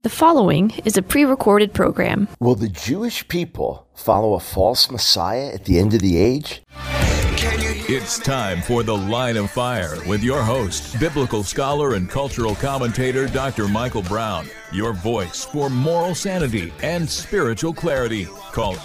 The following is a pre-recorded program. Will the Jewish people follow a false Messiah at the end of the age? It's time for The Line of Fire with your host, biblical scholar and cultural commentator, Dr. Michael Brown. Your voice for moral sanity and spiritual clarity. Call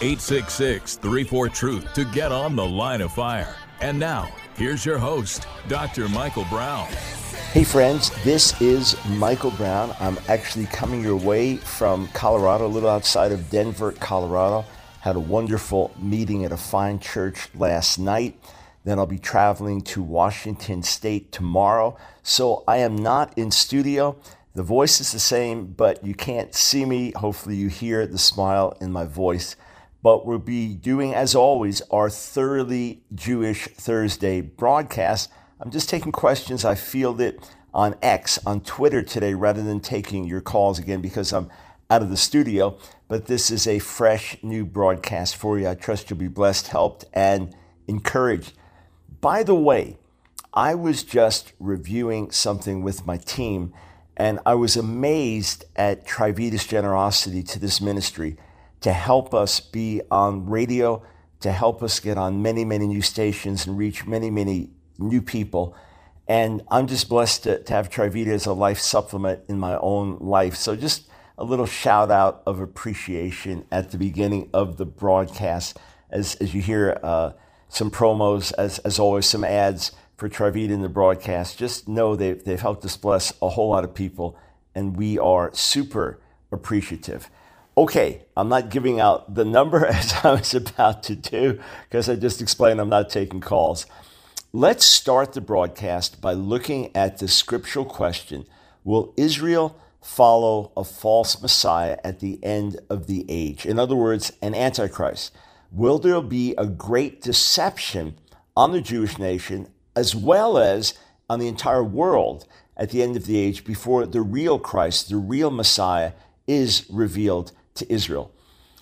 866-34-TRUTH to get on The Line of Fire. And now, here's your host, Dr. Michael Brown. Hey friends, this is Michael Brown. I'm actually coming your way from Colorado, a little outside of Denver, Colorado. Had a wonderful meeting at a fine church last night. Then I'll be traveling to Washington State tomorrow. So I am not in studio. The voice is the same, but you can't see me. Hopefully you hear the smile in my voice. But we'll be doing, as always, our Thoroughly Jewish Thursday broadcast. I'm just taking questions. I fielded on X, on Twitter today, rather than taking your calls again because I'm out of the studio. But this is a fresh new broadcast for you. I trust you'll be blessed, helped, and encouraged. By the way, I was just reviewing something with my team, and I was amazed at Trivita's generosity to this ministry to help us be on radio, to help us get on many, many new stations and reach many, many new people. And I'm just blessed to have Trivita as a life supplement in my own life. So just a little shout out of appreciation at the beginning of the broadcast as you hear some promos, as always, some ads for Trivita in the broadcast. Just know they've helped us bless a whole lot of people, and we are super appreciative. Okay, I'm not giving out the number as I was about to do because I just explained I'm not taking calls. Let's start the broadcast by looking at the scriptural question: will Israel follow a false Messiah at the end of the age? In other words, an Antichrist. Will there be a great deception on the Jewish nation as well as on the entire world at the end of the age before the real Christ, the real Messiah, is revealed to Israel?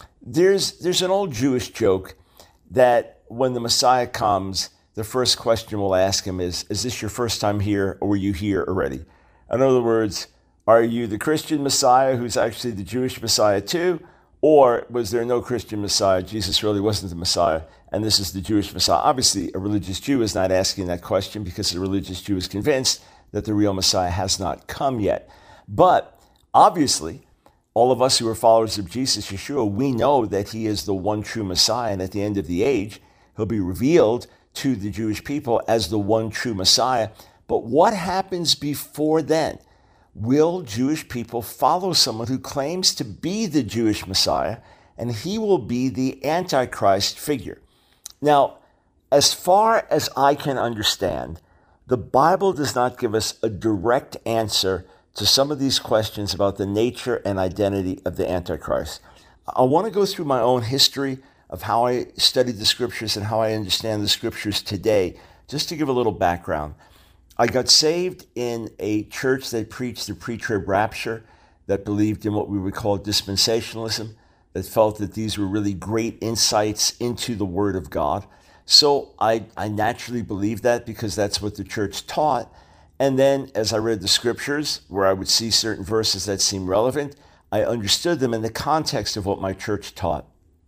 There's an old Jewish joke that when the Messiah comes, the first question we'll ask him is this your first time here, or were you here already? In other words, are you the Christian Messiah who's actually the Jewish Messiah too? Or was there no Christian Messiah? Jesus really wasn't the Messiah, and this is the Jewish Messiah. Obviously, a religious Jew is not asking that question because the religious Jew is convinced that the real Messiah has not come yet. But obviously, all of us who are followers of Jesus, Yeshua, we know that he is the one true Messiah, and at the end of the age, he'll be revealed to the Jewish people as the one true Messiah. But what happens before then? Will Jewish people follow someone who claims to be the Jewish Messiah, and he will be the Antichrist figure? Now, as far as I can understand, the Bible does not give us a direct answer to some of these questions about the nature and identity of the Antichrist. I want to go through my own history of how I studied the scriptures and how I understand the scriptures today, just to give a little background. I got saved in a church that preached the pre-trib rapture, that believed in what we would call dispensationalism, that felt that these were really great insights into the Word of God. So I naturally believed that because that's what the church taught. And then as I read the scriptures, where I would see certain verses that seemed relevant, I understood them in the context of what my church taught.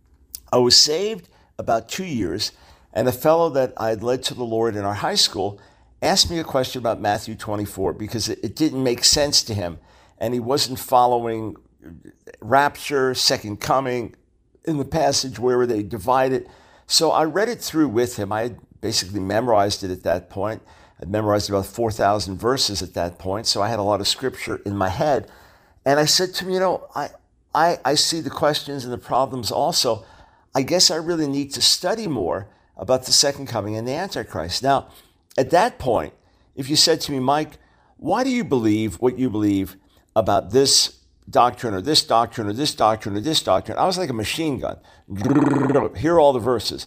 I was saved about 2 years, and a fellow that I had led to the Lord in our high school asked me a question about Matthew 24 because it didn't make sense to him, and he wasn't following rapture, second coming, in the passage where they divide it. So I read it through with him. I had basically memorized it at that point. I'd memorized about 4,000 verses at that point, so I had a lot of scripture in my head. And I said to him, I see the questions and the problems also. I guess I really need to study more about the second coming and the Antichrist. Now, at that point, if you said to me, Mike, why do you believe what you believe about this doctrine or this doctrine or this doctrine or this doctrine? I was like a machine gun. Here are all the verses.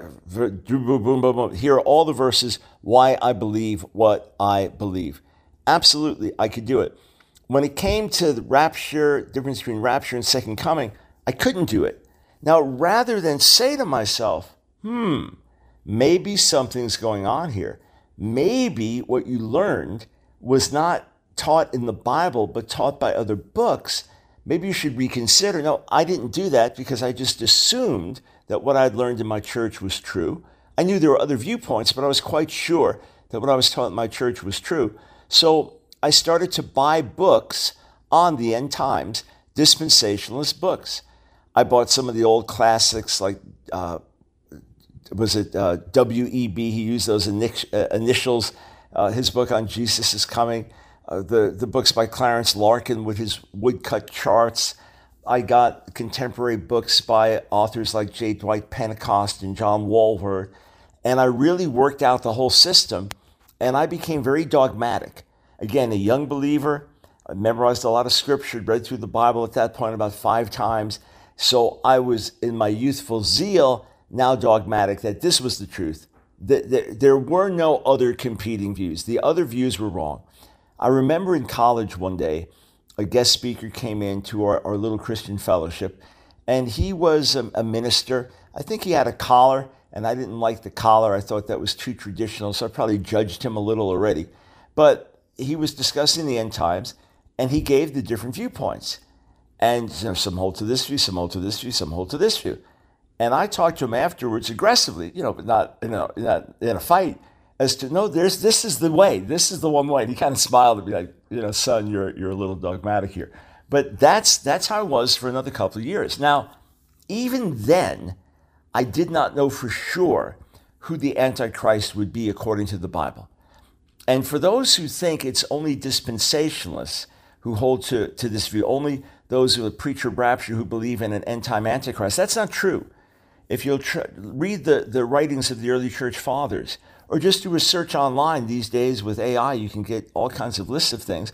Here are all the verses why I believe what I believe. Absolutely, I could do it. When it came to the rapture, difference between rapture and second coming, I couldn't do it. Now, rather than say to myself, maybe something's going on here. Maybe what you learned was not taught in the Bible, but taught by other books. maybe you should reconsider. No, I didn't do that because I just assumed that what I'd learned in my church was true. I knew there were other viewpoints, but I was quite sure that what I was taught in my church was true. So I started to buy books on the end times, dispensationalist books. I bought some of the old classics like, W.E.B.? He used those initials. His book on Jesus is Coming. The books by Clarence Larkin with his woodcut charts. I got contemporary books by authors like J. Dwight Pentecost and John Walworth. And I really worked out the whole system. And I became very dogmatic. Again, a young believer. I memorized a lot of scripture, read through the Bible at that point about 5 times. So I was, in my youthful zeal, now dogmatic that this was the truth. There were no other competing views. The other views were wrong. I remember in college one day, a guest speaker came into our little Christian fellowship, and he was a minister. I think he had a collar, and I didn't like the collar. I thought that was too traditional, so I probably judged him a little already. But he was discussing the end times, and he gave the different viewpoints. And some hold to this view, some hold to this view, some hold to this view. And I talked to him afterwards aggressively, but not in a fight, as to, no, this is the way. This is the one way. And he kind of smiled at me like, son, you're a little dogmatic here. But that's how I was for another couple of years. Now, even then, I did not know for sure who the Antichrist would be according to the Bible. And for those who think it's only dispensationalists who hold to this view, only those who are preacher rapture who believe in an end-time Antichrist, that's not true. If you'll read the writings of the early church fathers, or just do a search online these days with AI, you can get all kinds of lists of things.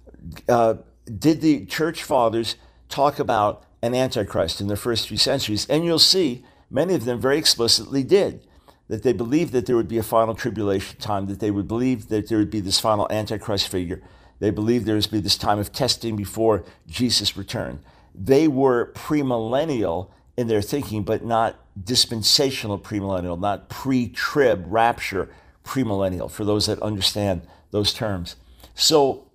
Did the church fathers talk about an Antichrist in the first few centuries? And you'll see many of them very explicitly did, that they believed that there would be a final tribulation time, that they would believe that there would be this final Antichrist figure. They believed there would be this time of testing before Jesus returned. They were premillennial in their thinking, but not dispensational premillennial, not pre-trib rapture premillennial, for those that understand those terms. So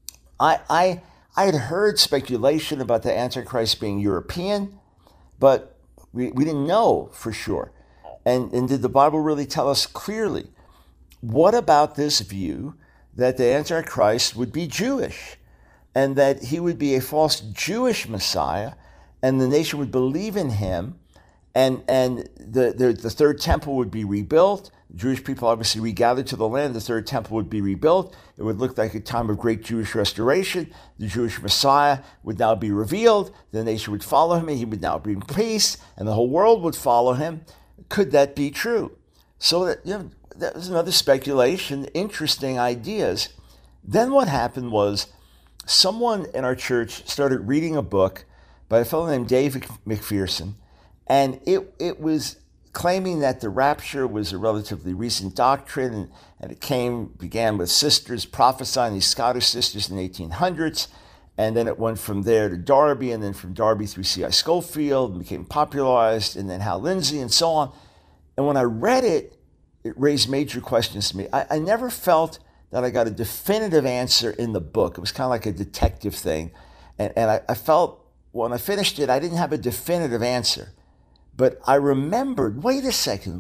I had heard speculation about the Antichrist being European, but we didn't know for sure. And did the Bible really tell us clearly? What about this view that the Antichrist would be Jewish, and that he would be a false Jewish Messiah, and the nation would believe in him, and the third temple would be rebuilt. Jewish people obviously regathered to the land. The third temple would be rebuilt. It would look like a time of great Jewish restoration. The Jewish Messiah would now be revealed. The nation would follow him, and he would now bring peace, and the whole world would follow him. Could that be true? So that was another speculation, interesting ideas. Then what happened was someone in our church started reading a book by a fellow named David McPherson, and it was claiming that the rapture was a relatively recent doctrine, and it began with sisters prophesying, these Scottish sisters in the 1800s, and then it went from there to Darby, and then from Darby through C.I. Scofield, and became popularized, and then Hal Lindsey, and so on. And when I read it, it raised major questions to me. I never felt that I got a definitive answer in the book. It was kind of like a detective thing. And I felt when I finished it, I didn't have a definitive answer. But I remembered, wait a second.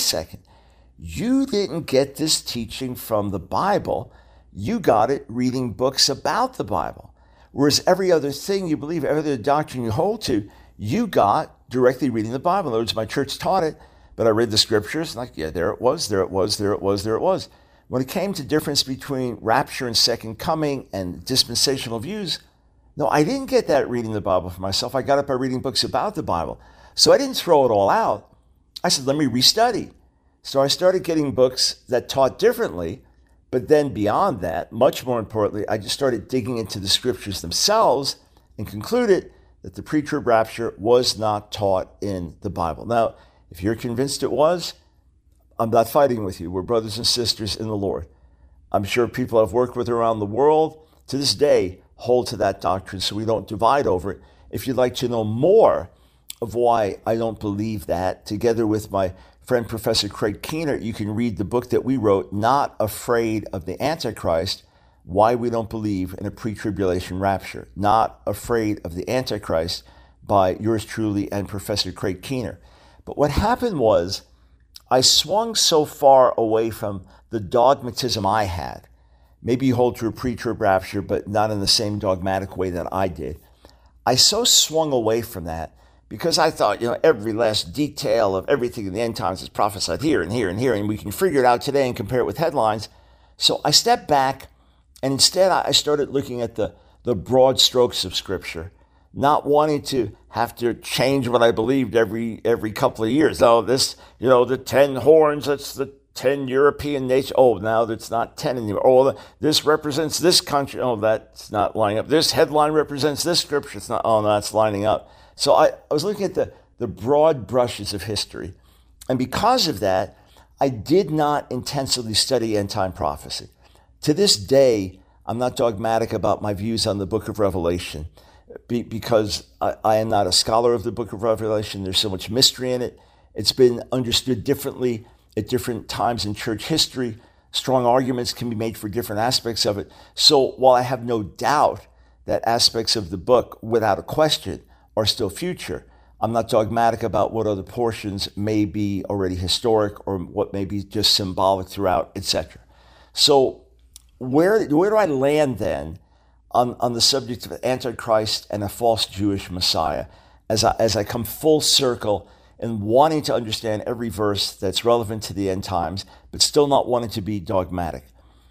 You didn't get this teaching from the Bible. You got it reading books about the Bible. Whereas every other thing you believe, every other doctrine you hold to, you got directly reading the Bible. In other words, my church taught it, but I read the scriptures, like, yeah, there it was. When it came to difference between rapture and second coming and dispensational views, no, I didn't get that reading the Bible for myself. I got it by reading books about the Bible. So I didn't throw it all out. I said, let me restudy. So I started getting books that taught differently, but then beyond that, much more importantly, I just started digging into the scriptures themselves and concluded that the pre-trib rapture was not taught in the Bible. Now, if you're convinced it was, I'm not fighting with you. We're brothers and sisters in the Lord. I'm sure people I've worked with around the world to this day hold to that doctrine, so we don't divide over it. If you'd like to know more of why I don't believe that, together with my friend Professor Craig Keener, you can read the book that we wrote, Not Afraid of the Antichrist, why we don't believe in a pre-tribulation rapture, Not Afraid of the Antichrist by yours truly and Professor Craig Keener. But what happened was I swung so far away from the dogmatism I had. Maybe you hold to a pre-trib rapture, but not in the same dogmatic way that I did. I so swung away from that because I thought, every last detail of everything in the end times is prophesied here and here and here, and we can figure it out today and compare it with headlines. So I stepped back, and instead I started looking at the broad strokes of Scripture, not wanting to have to change what I believed every couple of years. Oh, this, the 10 horns, that's the 10 European nations. Oh, now it's not 10 anymore. Oh, this represents this country. Oh, that's not lining up. This headline represents this scripture. It's not. Oh, no, that's lining up. So I was looking at the broad brushes of history. And because of that, I did not intensively study end-time prophecy. To this day, I'm not dogmatic about my views on the book of Revelation because I am not a scholar of the book of Revelation. There's so much mystery in it. It's been understood differently at different times in church history. Strong arguments can be made for different aspects of it. So while I have no doubt that aspects of the book, without a question, are still future, I'm not dogmatic about what other portions may be already historic or what may be just symbolic throughout, etc. So where do I land then on the subject of Antichrist and a false Jewish Messiah as I come full circle and wanting to understand every verse that's relevant to the end times, but still not wanting to be dogmatic?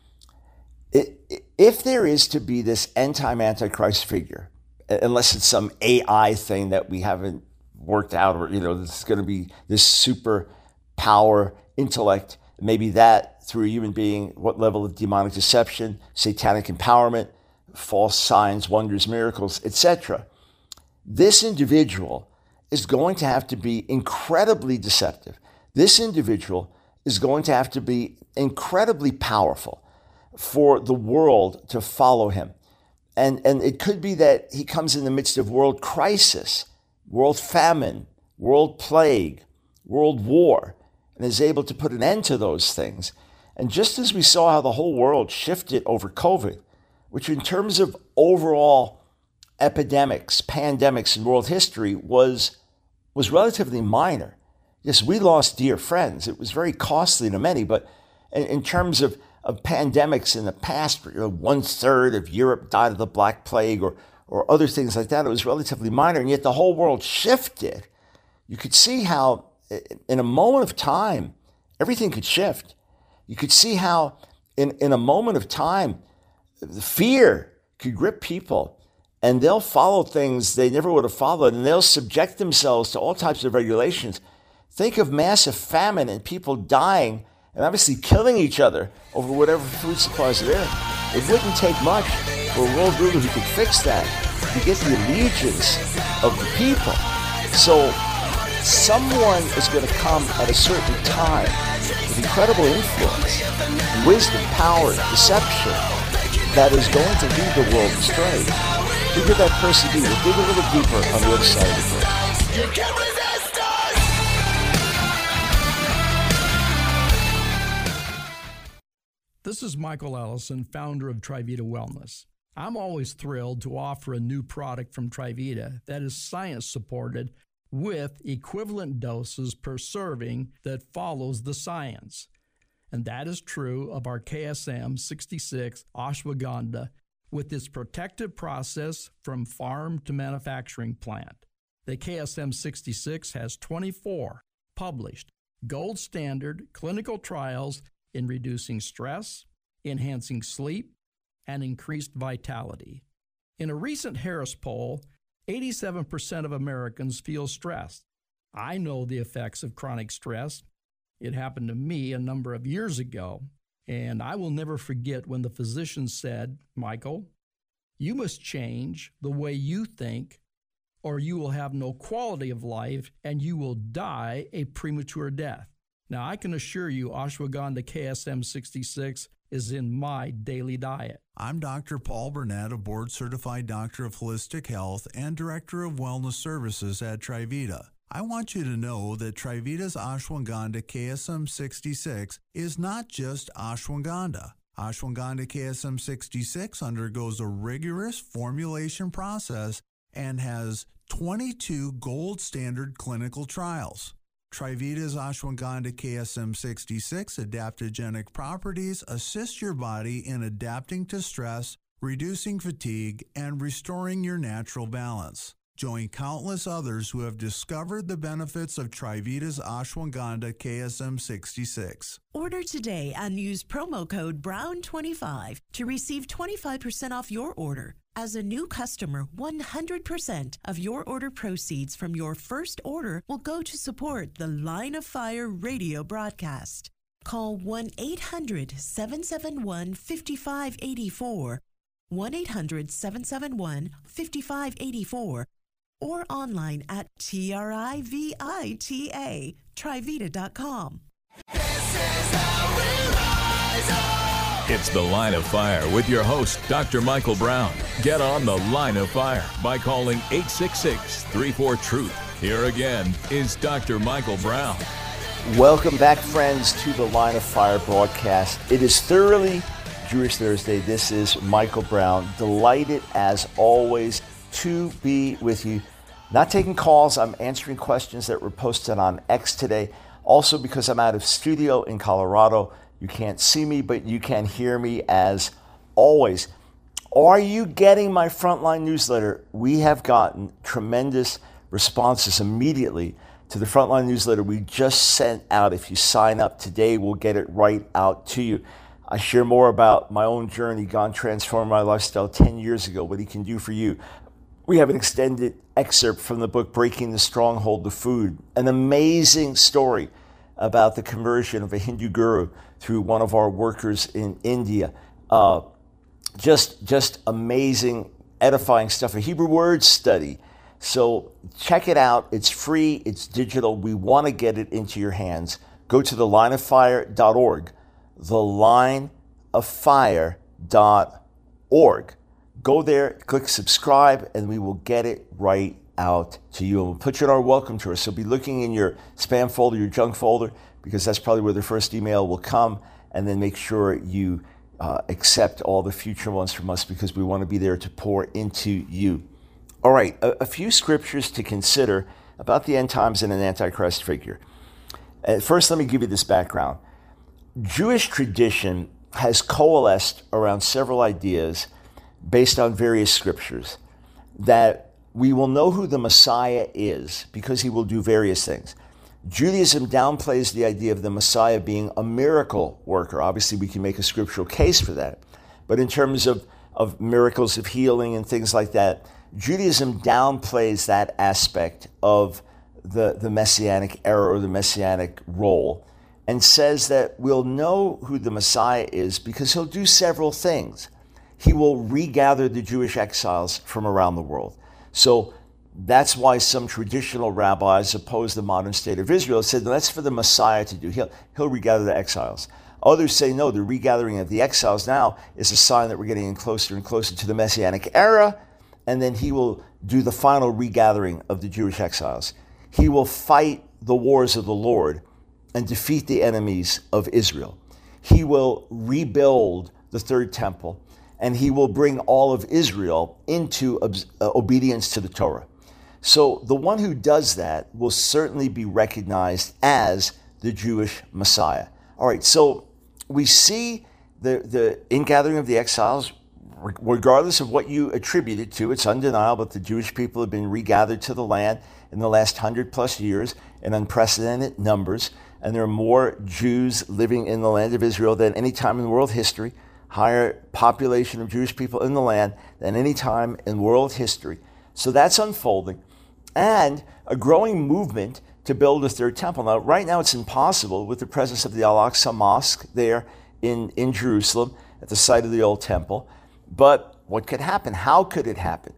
If there is to be this end-time Antichrist figure, unless it's some AI thing that we haven't worked out, or, this is going to be this super power, intellect, maybe that through a human being, what level of demonic deception, satanic empowerment, false signs, wonders, miracles, etc. This individual is going to have to be incredibly deceptive. This individual is going to have to be incredibly powerful for the world to follow him. And it could be that he comes in the midst of world crisis, world famine, world plague, world war, and is able to put an end to those things. And just as we saw how the whole world shifted over COVID, which in terms of overall epidemics, pandemics in world history was relatively minor. Yes, we lost dear friends. It was very costly to many, but in terms of pandemics in the past, 1/3 of Europe died of the Black Plague or other things like that. It was relatively minor, and yet the whole world shifted. You could see how in a moment of time, everything could shift. You could see how in a moment of time, the fear could grip people, and they'll follow things they never would have followed, and they'll subject themselves to all types of regulations. Think of massive famine and people dying and obviously killing each other over whatever food supplies are there. It wouldn't take much for a world ruler who could fix that to get the allegiance of the people. So someone is going to come at a certain time with incredible influence, wisdom, power, deception that is going to lead the world astray. Who could that person be? We'll dig a little deeper on the other side of the break. You can't resist us! This is Michael Ellison, founder of Trivita Wellness. I'm always thrilled to offer a new product from Trivita that is science-supported with equivalent doses per serving that follows the science. And that is true of our KSM 66 ashwagandha with its protective process from farm to manufacturing plant. The KSM 66 has 24 published gold standard clinical trials in reducing stress, enhancing sleep, and increased vitality. In a recent Harris poll, 87% of Americans feel stressed. I know the effects of chronic stress. It happened to me a number of years ago, and I will never forget when the physician said, "Michael, you must change the way you think, or you will have no quality of life and you will die a premature death." Now, I can assure you ashwagandha KSM 66 is in my daily diet. I'm Dr. Paul Burnett, a board-certified doctor of holistic health and director of wellness services at Trivita. I want you to know that Trivita's ashwagandha KSM 66 is not just ashwagandha. Ashwagandha KSM 66 undergoes a rigorous formulation process and has 22 gold standard clinical trials. Trivita's Ashwagandha KSM 66 adaptogenic properties assist your body in adapting to stress, reducing fatigue, and restoring your natural balance. Join countless others who have discovered the benefits of Trivita's Ashwagandha KSM 66. Order today and use promo code BROWN25 to receive 25% off your order. As a new customer, 100% of your order proceeds from your first order will go to support the Line of Fire radio broadcast. Call 1-800-771-5584, 1-800-771-5584, or online at Trivita.com. It's The Line of Fire with your host, Dr. Michael Brown. Get on The Line of Fire by calling 866-34-TRUTH. Here again is Dr. Michael Brown. Welcome back, friends, to the Line of Fire broadcast. It is thoroughly Jewish Thursday. This is Michael Brown. Delighted, as always, to be with you. Not taking calls. I'm answering questions that were posted on X today. Also, because I'm out of studio in Colorado, you can't see me, but you can hear me as always. Are you getting my Frontline newsletter? We have gotten tremendous responses immediately to the Frontline newsletter we just sent out. If you sign up today, we'll get it right out to you. I share more about my own journey, God transformed my lifestyle 10 years ago, what he can do for you. We have an extended excerpt from the book, Breaking the Stronghold of Food, an amazing story about the conversion of a Hindu guru through one of our workers in India. Just amazing, edifying stuff, a Hebrew word study. So check it out. It's free. It's digital. We want to get it into your hands. Go to thelineoffire.org, thelineoffire.org. Go there, click subscribe, and we will get it right out to you. And we'll put you in our welcome tour. So be looking in your spam folder, your junk folder, because that's probably where the first email will come. And then make sure you accept all the future ones from us, because we want to be there to pour into you. All right, a few scriptures to consider about the end times and an Antichrist figure. First, let me give you this background. Jewish tradition has coalesced around several ideas based on various scriptures that we will know who the Messiah is because he will do various things. Judaism downplays the idea of the Messiah being a miracle worker. Obviously, we can make a scriptural case for that. But in terms of miracles of healing and things like that, Judaism downplays that aspect of the Messianic era or the Messianic role and says that we'll know who the Messiah is because he'll do several things. He will regather the Jewish exiles from around the world. So that's why some traditional rabbis oppose the modern state of Israel. They said, that's for the Messiah to do. He'll regather the exiles. Others say, no, the regathering of the exiles now is a sign that we're getting in closer and closer to the Messianic era, and then he will do the final regathering of the Jewish exiles. He will fight the wars of the Lord and defeat the enemies of Israel. He will rebuild the third temple, and he will bring all of Israel into obedience to the Torah. So the one who does that will certainly be recognized as the Jewish Messiah. All right, so we see the ingathering of the exiles, regardless of what you attribute it to. It's undeniable that the Jewish people have been regathered to the land in the last 100+ years in unprecedented numbers, and there are more Jews living in the land of Israel than any time in world history. Higher population of Jewish people in the land than any time in world history. So that's unfolding. And a growing movement to build a third temple. Now, right now it's impossible with the presence of the Al-Aqsa Mosque there in Jerusalem at the site of the old temple. But what could happen? How could it happen?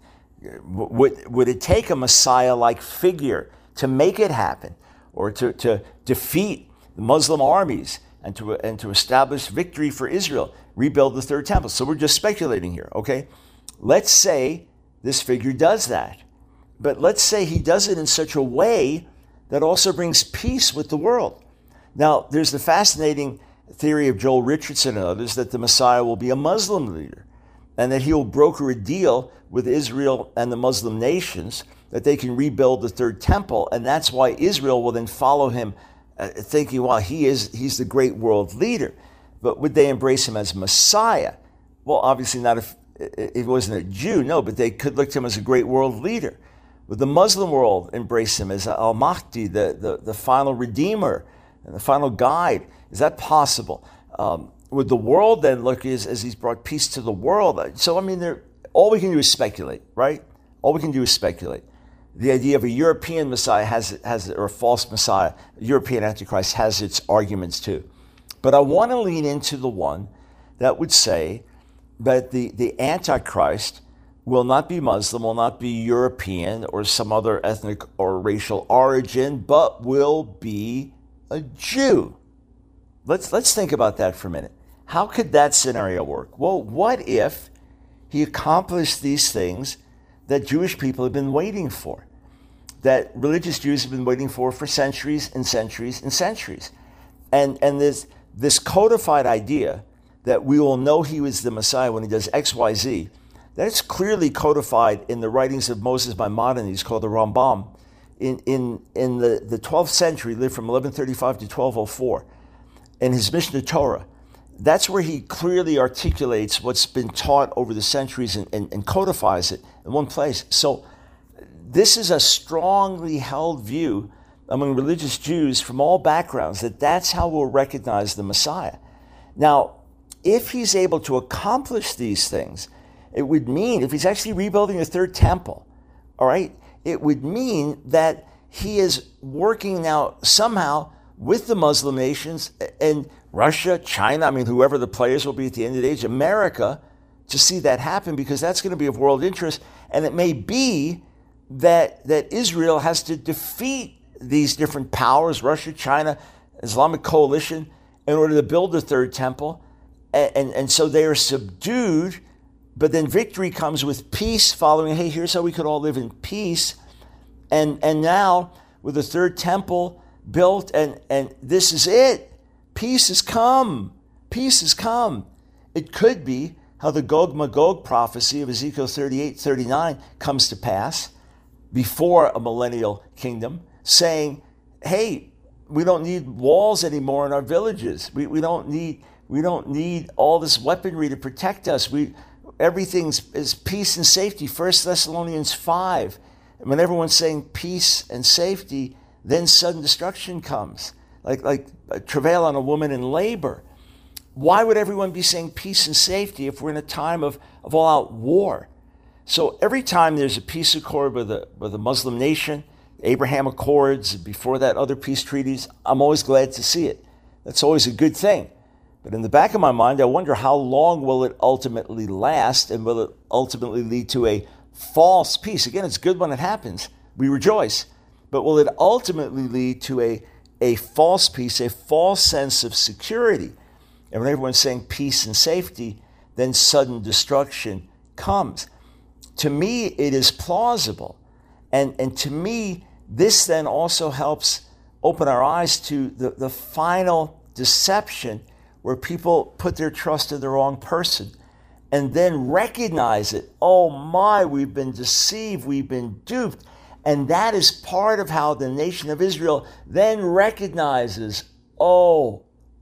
Would it take a Messiah-like figure to make it happen, or to defeat the Muslim armies and to establish victory for Israel, rebuild the third temple? So we're just speculating here, okay? Let's say this figure does that. But let's say he does it in such a way that also brings peace with the world. Now, there's the fascinating theory of Joel Richardson and others that the Messiah will be a Muslim leader and that he'll broker a deal with Israel and the Muslim nations that they can rebuild the third temple. And that's why Israel will then follow him, thinking, well, he's the great world leader. But would they embrace him as Messiah? Well, obviously not if it wasn't a Jew, no, but they could look to him as a great world leader. Would the Muslim world embrace him as Al-Mahdi, the final redeemer and the final guide? Is that possible? Would the world then look as he's brought peace to the world? So, I mean, all we can do is speculate, right? All we can do is speculate. The idea of a European Messiah or a false Messiah, a European Antichrist, has its arguments too. But I want to lean into the one that would say that the Antichrist will not be Muslim, will not be European or some other ethnic or racial origin, but will be a Jew. Let's think about that for a minute. How could that scenario work? Well, what if he accomplished these things that Jewish people have been waiting for, that religious Jews have been waiting for centuries and centuries and centuries? And this codified idea that we will know he was the Messiah when he does X, Y, Z, that's clearly codified in the writings of Moses Maimonides, called the Rambam. In the 12th century, lived from 1135 to 1204, in his Mishnah Torah. That's where he clearly articulates what's been taught over the centuries and codifies it in one place. So this is a strongly held view among religious Jews from all backgrounds, that that's how we'll recognize the Messiah. Now, if he's able to accomplish these things, it would mean, if he's actually rebuilding a third temple, all right, it would mean that he is working now somehow with the Muslim nations and Russia, China, I mean, whoever the players will be at the end of the age, America, to see that happen, because that's going to be of world interest. And it may be that Israel has to defeat these different powers, Russia, China, Islamic coalition, in order to build the third temple. And so they are subdued, but then victory comes with peace following, hey, here's how we could all live in peace. And now, with the third temple built, and this is it. Peace has come. Peace has come. It could be how the Gog-Magog prophecy of Ezekiel 38:39 comes to pass before a millennial kingdom, saying, hey, we don't need walls anymore in our villages. We don't need all this weaponry to protect us. Everything is peace and safety. 1 Thessalonians 5. And when everyone's saying peace and safety, then sudden destruction comes, like travail on a woman in labor. Why would everyone be saying peace and safety if we're in a time of all-out war? So every time there's a peace accord with a Muslim nation, Abraham Accords, before that other peace treaties, I'm always glad to see it. That's always a good thing. But in the back of my mind, I wonder how long will it ultimately last, and will it ultimately lead to a false peace? Again, it's good when it happens. We rejoice. But will it ultimately lead to a false peace, a false sense of security? And when everyone's saying peace and safety, then sudden destruction comes. To me, it is plausible. And to me, this then also helps open our eyes to the final deception, where people put their trust in the wrong person and then recognize it. Oh my, we've been deceived, we've been duped. And that is part of how the nation of Israel then recognizes, oh,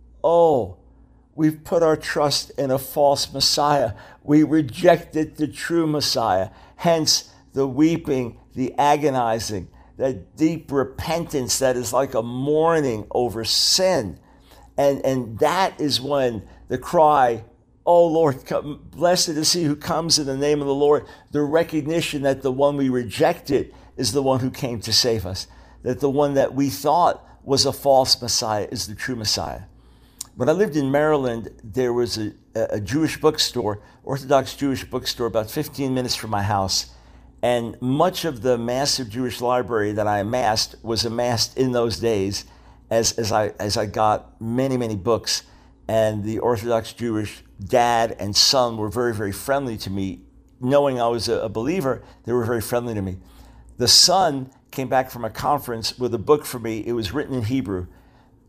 we've put our trust in a false Messiah. We rejected the true Messiah. Hence the weeping, the agonizing, the deep repentance that is like a mourning over sin. And that is when the cry, oh Lord, blessed is he who comes in the name of the Lord. The recognition that the one we rejected is the one who came to save us. That the one that we thought was a false Messiah is the true Messiah. When I lived in Maryland, there was a Jewish bookstore, Orthodox Jewish bookstore, about 15 minutes from my house. And much of the massive Jewish library that I amassed was amassed in those days as I got many, many books. And the Orthodox Jewish dad and son were very, very friendly to me. Knowing I was a believer, they were very friendly to me. The son came back from a conference with a book for me. It was written in Hebrew.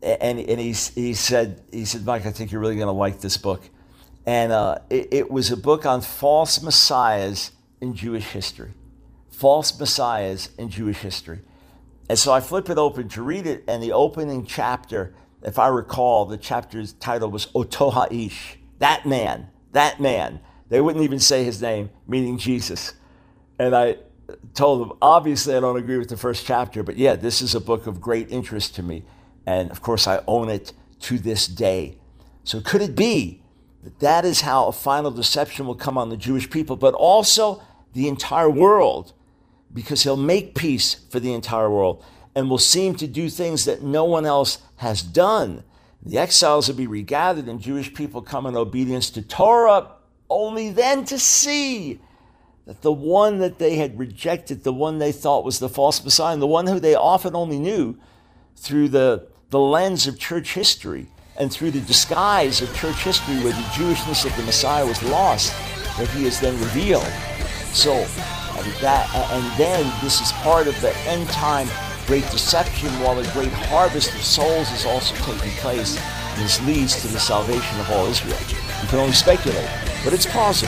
and he said, Mike, I think you're really going to like this book. And it was a book on false messiahs in Jewish history. False messiahs in Jewish history. And so I flip it open to read it, and the opening chapter, if I recall, the chapter's title was Oto Ha'ish, that man. They wouldn't even say his name, meaning Jesus. And I told them, obviously I don't agree with the first chapter, but yeah, this is a book of great interest to me. And of course I own it to this day. So could it be that that is how a final deception will come on the Jewish people, but also the entire world? Because he'll make peace for the entire world and will seem to do things that no one else has done. The exiles will be regathered and Jewish people come in obedience to Torah, only then to see that the one that they had rejected, the one they thought was the false Messiah, and the one who they often only knew through the lens of church history and through the disguise of church history where the Jewishness of the Messiah was lost, that he is then revealed. So, and then this is part of the end time great deception, while a great harvest of souls is also taking place, and this leads to the salvation of all Israel. You can only speculate, but it's possible.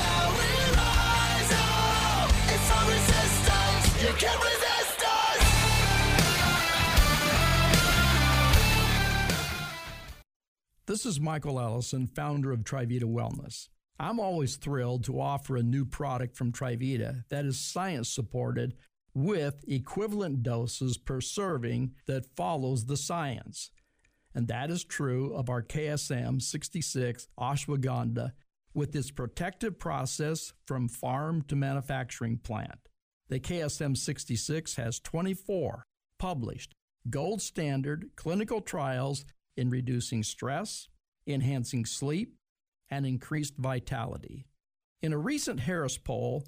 This is Michael Ellison, founder of Trivita Wellness. I'm always thrilled to offer a new product from Trivita that is science-supported with equivalent doses per serving that follows the science. And that is true of our KSM 66 ashwagandha with its protective process from farm to manufacturing plant. The KSM 66 has 24 published gold standard clinical trials in reducing stress, enhancing sleep, and increased vitality. In a recent Harris poll,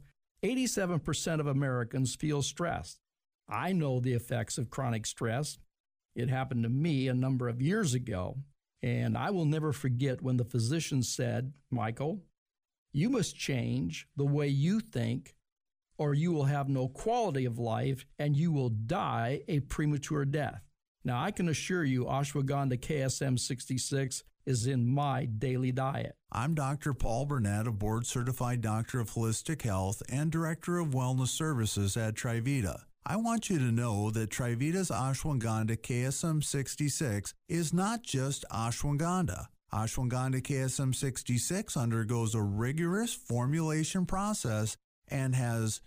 87% of Americans feel stressed. I know the effects of chronic stress. It happened to me a number of years ago, and I will never forget when the physician said, Michael, you must change the way you think, or you will have no quality of life and you will die a premature death. Now, I can assure you ashwagandha KSM 66 is in my daily diet. I'm Dr. Paul Burnett, a board-certified doctor of holistic health and director of wellness services at Trivita. I want you to know that Trivita's ashwagandha KSM 66 is not just ashwagandha. Ashwagandha KSM 66 undergoes a rigorous formulation process and has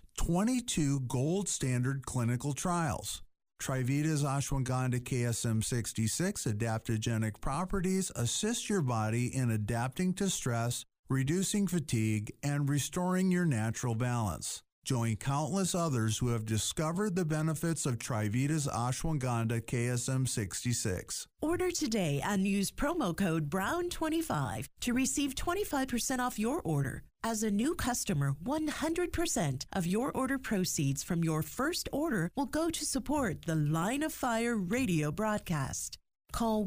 22 gold standard clinical trials. Trivita's ashwagandha KSM 66 adaptogenic properties assist your body in adapting to stress, reducing fatigue, and restoring your natural balance. Join countless others who have discovered the benefits of Trivita's ashwagandha KSM 66. Order today and use promo code BROWN25 to receive 25% off your order. As a new customer, 100% of your order proceeds from your first order will go to support the Line of Fire radio broadcast. Call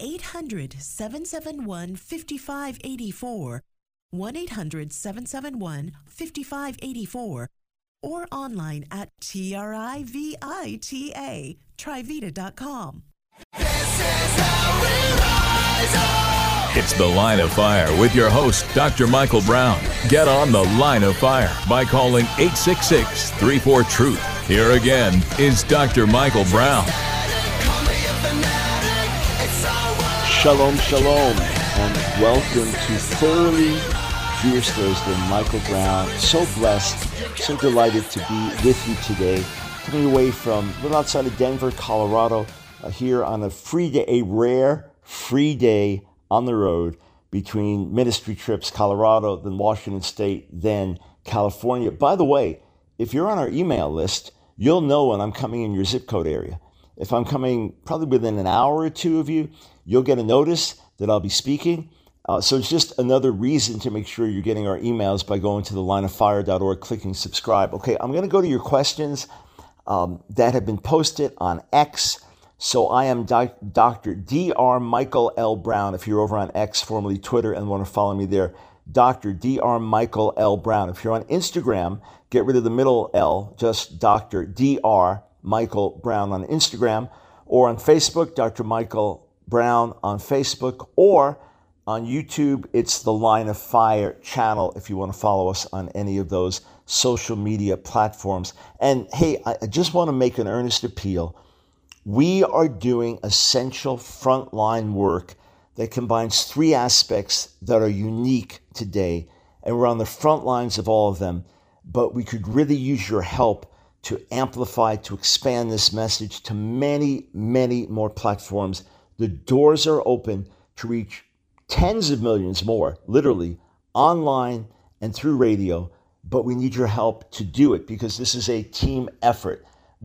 1-800-771-5584, 1-800-771-5584, or online at Trivita.com. It's The Line of Fire with your host, Dr. Michael Brown. Get on The Line of Fire by calling 866-34-TRUTH. Here again is Dr. Michael Brown. Shalom, shalom, and welcome to Thoroughly Jewish Thursday. Michael Brown, so blessed, so delighted to be with you today. Coming away from a little outside of Denver, Colorado, here on a free day, a rare free day on the road between ministry trips, Colorado, then Washington State, then California. By the way, if you're on our email list, you'll know when I'm coming in your zip code area. If I'm coming probably within an hour or two of you, you'll get a notice that I'll be speaking. So it's just another reason to make sure you're getting our emails by going to thelineoffire.org, clicking subscribe. Okay, I'm going to go to your questions that have been posted on X. So I am Dr. Dr. Michael L. Brown. If you're over on X, formerly Twitter, and want to follow me there, Dr. Dr. Michael L. Brown. If you're on Instagram, get rid of the middle L, just Dr. Dr. Michael Brown on Instagram, or on Facebook, Dr. Michael Brown on Facebook, or on YouTube, it's the Line of Fire channel if you want to follow us on any of those social media platforms. And hey, I just want to make an earnest appeal. We are doing essential frontline work that combines three aspects that are unique today, and we're on the front lines of all of them, but we could really use your help to amplify, to expand this message to many, many more platforms. The doors are open to reach tens of millions more, literally, online and through radio, but we need your help to do it because this is a team effort.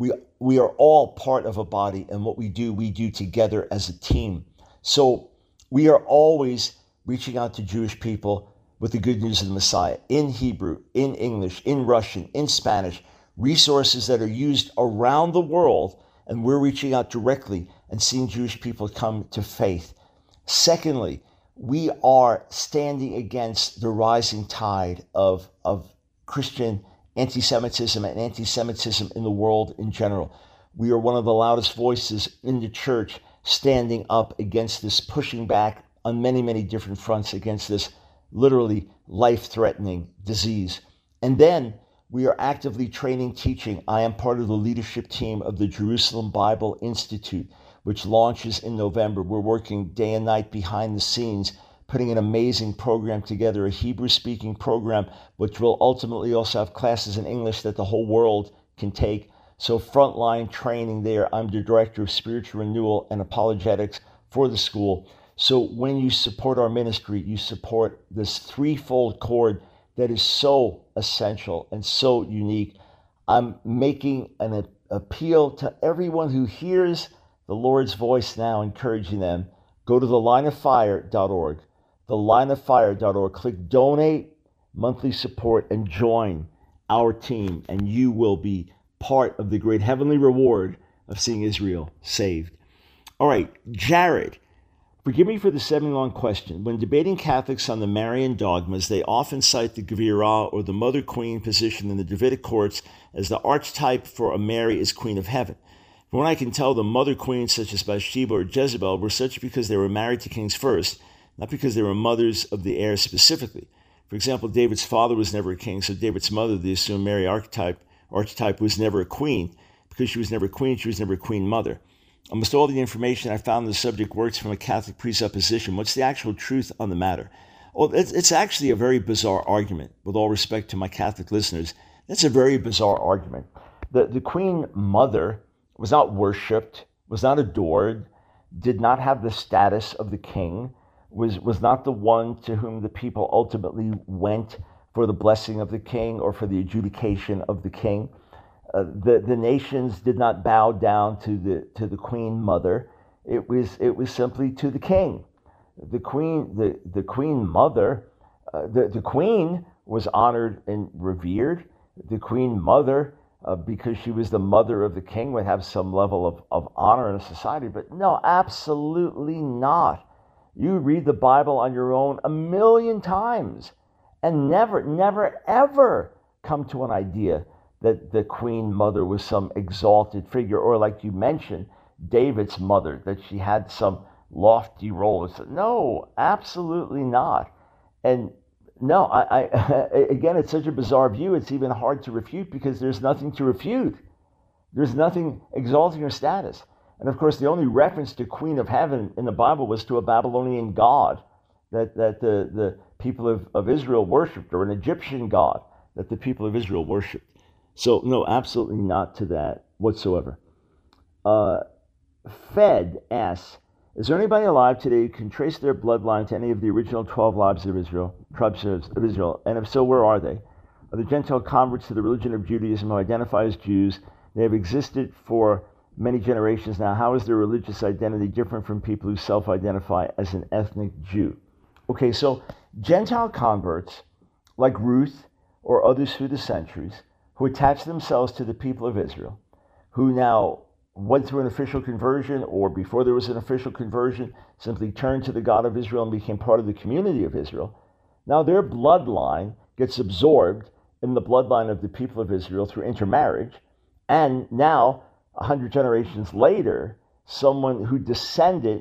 We are all part of a body, and what we do together as a team. So we are always reaching out to Jewish people with the good news of the Messiah in Hebrew, in English, in Russian, in Spanish, resources that are used around the world, and we're reaching out directly and seeing Jewish people come to faith. Secondly, we are standing against the rising tide of Christian anti-Semitism and anti-Semitism in the world in general. We are one of the loudest voices in the church standing up against this, pushing back on many, many different fronts against this literally life-threatening disease. And then we are actively training, teaching. I am part of the leadership team of the Jerusalem Bible Institute, which launches in November. We're working day and night behind the scenes, putting an amazing program together, a Hebrew-speaking program, which will ultimately also have classes in English that the whole world can take. So frontline training there. I'm the director of spiritual renewal and apologetics for the school. So when you support our ministry, you support this threefold cord that is so essential and so unique. I'm making an appeal to everyone who hears the Lord's voice now, encouraging them. Go to thelineoffire.org, thelineoffire.org. Click donate, monthly support, and join our team, and you will be part of the great heavenly reward of seeing Israel saved. All right, Jared, forgive me for the semi-long question. When debating Catholics on the Marian dogmas, they often cite the Gvira or the Mother Queen position in the Davidic courts as the archetype for a Mary as Queen of Heaven. From what I can tell, the Mother Queens such as Bathsheba or Jezebel were such because they were married to kings first, not because they were mothers of the heir specifically. For example, David's father was never a king, so David's mother, the assumed Mary archetype was never a queen. Because she was never a queen, she was never a queen mother. Almost all the information I found on the subject works from a Catholic presupposition. What's the actual truth on the matter? Well, it's actually a very bizarre argument, with all respect to my Catholic listeners. That's a very bizarre argument. The Queen Mother was not worshipped, was not adored, did not have the status of the king, was not the one to whom the people ultimately went for the blessing of the king or for the adjudication of the king. The nations did not bow down to the Queen Mother. It was simply to the king. The Queen Mother, the Queen was honored and revered. The Queen Mother, because she was the mother of the king, would have some level of honor in a society. But no, absolutely not. You read the Bible on your own 1,000,000 times and never, ever come to an idea that the Queen Mother was some exalted figure, or like you mentioned, David's mother, that she had some lofty role. No, absolutely not. And no, I again, it's such a bizarre view, it's even hard to refute because there's nothing to refute. There's nothing exalting her status. And of course, the only reference to Queen of Heaven in the Bible was to a Babylonian god that the people of Israel worshipped, or an Egyptian god that the people of Israel worshipped. So no, absolutely not to that whatsoever. Fed asks, is there anybody alive today who can trace their bloodline to any of the original 12 tribes of Israel? And if so, where are they? Are the Gentile converts to the religion of Judaism who identify as Jews? They have existed for many generations now. How is their religious identity different from people who self-identify as an ethnic Jew? Okay, so Gentile converts, like Ruth or others through the centuries, who attached themselves to the people of Israel, who now went through an official conversion, or before there was an official conversion, simply turned to the God of Israel and became part of the community of Israel. Now their bloodline gets absorbed in the bloodline of the people of Israel through intermarriage, and now, 100 generations later, someone who descended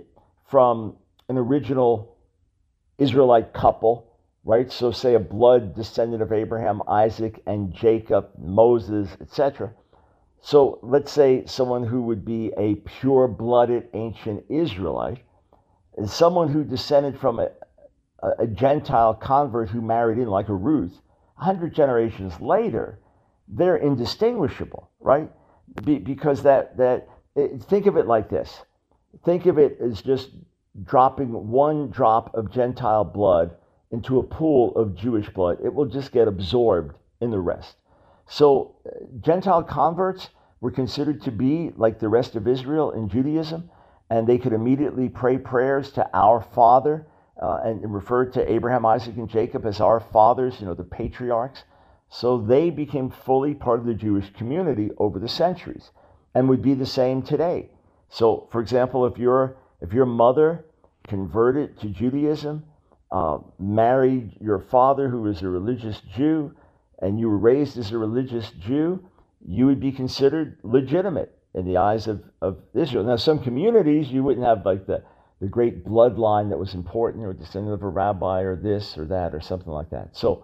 from an original Israelite couple, right? So say a blood descendant of Abraham, Isaac, and Jacob, Moses, etc. So let's say someone who would be a pure-blooded ancient Israelite, and someone who descended from a Gentile convert who married in, like a Ruth, 100 generations later, they're indistinguishable, right? Because think of it like this. Think of it as just dropping one drop of Gentile blood into a pool of Jewish blood. It will just get absorbed in the rest. So Gentile converts were considered to be like the rest of Israel in Judaism, and they could immediately pray prayers to our Father and refer to Abraham, Isaac, and Jacob as our fathers, the patriarchs. So they became fully part of the Jewish community over the centuries and would be the same today. So, for example, if your mother converted to Judaism, married your father who was a religious Jew, and you were raised as a religious Jew, you would be considered legitimate in the eyes of Israel. Now, some communities, you wouldn't have like the great bloodline that was important, or descendant of a rabbi, or this or that, or something like that. So,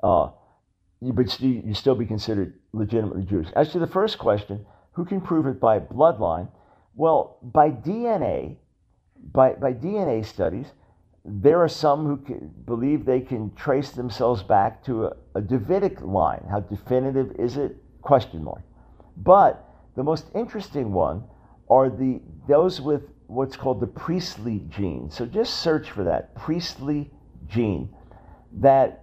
you still be considered legitimately Jewish. As to the first question, who can prove it by bloodline? Well, by DNA, by DNA studies, there are some who believe they can trace themselves back to a Davidic line. How definitive is it? Question mark. But the most interesting one are those with what's called the priestly gene. So just search for that, priestly gene. That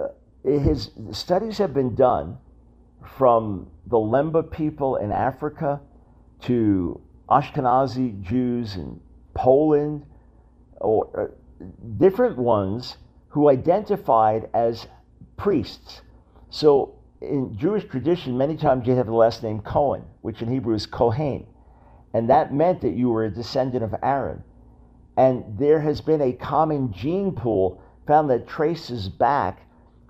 studies have been done from the Lemba people in Africa to Ashkenazi Jews in Poland, or different ones who identified as priests. So in Jewish tradition, many times you have the last name Cohen, which in Hebrew is Kohen. And that meant that you were a descendant of Aaron. And there has been a common gene pool found that traces back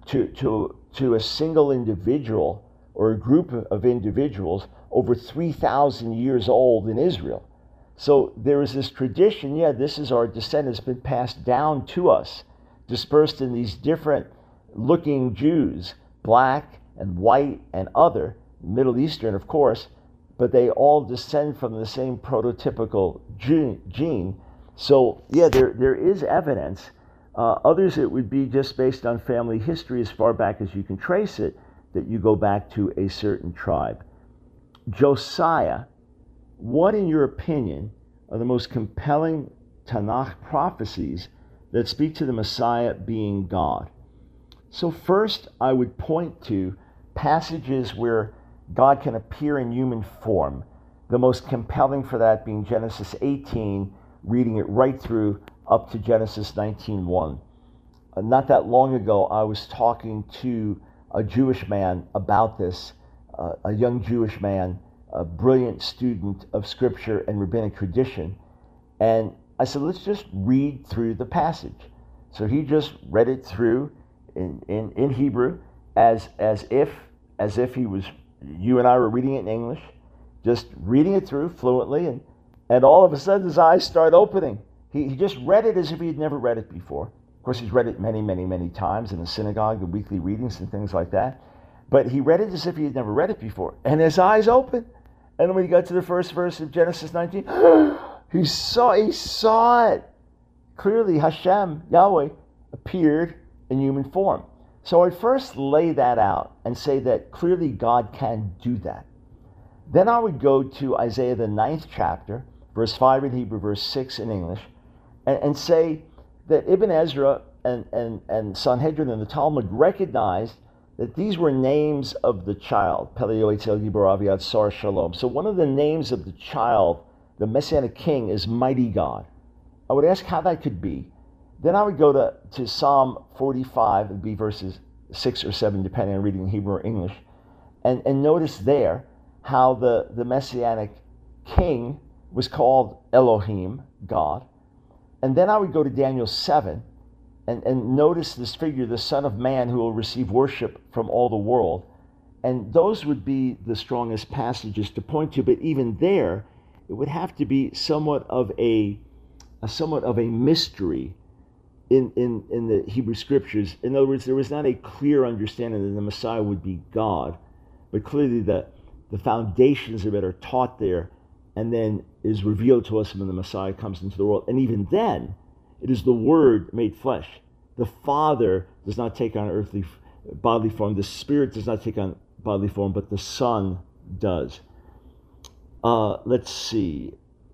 to a single individual or a group of individuals over 3,000 years old in Israel. So there is this tradition, this is our descent, it's been passed down to us, dispersed in these different looking Jews, black and white and other, Middle Eastern of course, but they all descend from the same prototypical gene. So there is evidence. Others it would be just based on family history as far back as you can trace it, that you go back to a certain tribe. Josiah, what in your opinion are the most compelling Tanakh prophecies that speak to the Messiah being God? So first I would point to passages where God can appear in human form. The most compelling for that being Genesis 18, reading it right through up to Genesis 19:1. Not that long ago, I was talking to a Jewish man about this, a young Jewish man, a brilliant student of scripture and rabbinic tradition. And I said, let's just read through the passage. So he just read it through in Hebrew as if he was, you and I were reading it in English, just reading it through fluently, and all of a sudden his eyes start opening. He just read it as if he had never read it before. Of course, he's read it many, many, many times in the synagogue, the weekly readings and things like that. But he read it as if he had never read it before. And his eyes opened. And then when he got to the first verse of Genesis 19, he saw it. Clearly, Hashem, Yahweh, appeared in human form. So I'd first lay that out and say that clearly God can do that. Then I would go to Isaiah the 9th chapter, verse 5 in Hebrew, verse 6 in English, and say that Ibn Ezra and Sanhedrin and the Talmud recognized that these were names of the child, Peleo Etzel Gibor Aviad Sar Shalom. So one of the names of the child, the Messianic king, is Mighty God. I would ask how that could be. Then I would go to Psalm 45, it would be verses 6 or 7, depending on reading Hebrew or English, and notice there how the Messianic king was called Elohim, God. And then I would go to Daniel 7 and notice this figure, the Son of Man, who will receive worship from all the world. And those would be the strongest passages to point to, but even there, it would have to be somewhat of a somewhat of a mystery in the Hebrew Scriptures. In other words, there was not a clear understanding that the Messiah would be God, but clearly the foundations of it are taught there and then is revealed to us when the Messiah comes into the world. And even then, it is the Word made flesh. The Father does not take on earthly bodily form. The Spirit does not take on bodily form, but the Son does. Let's see.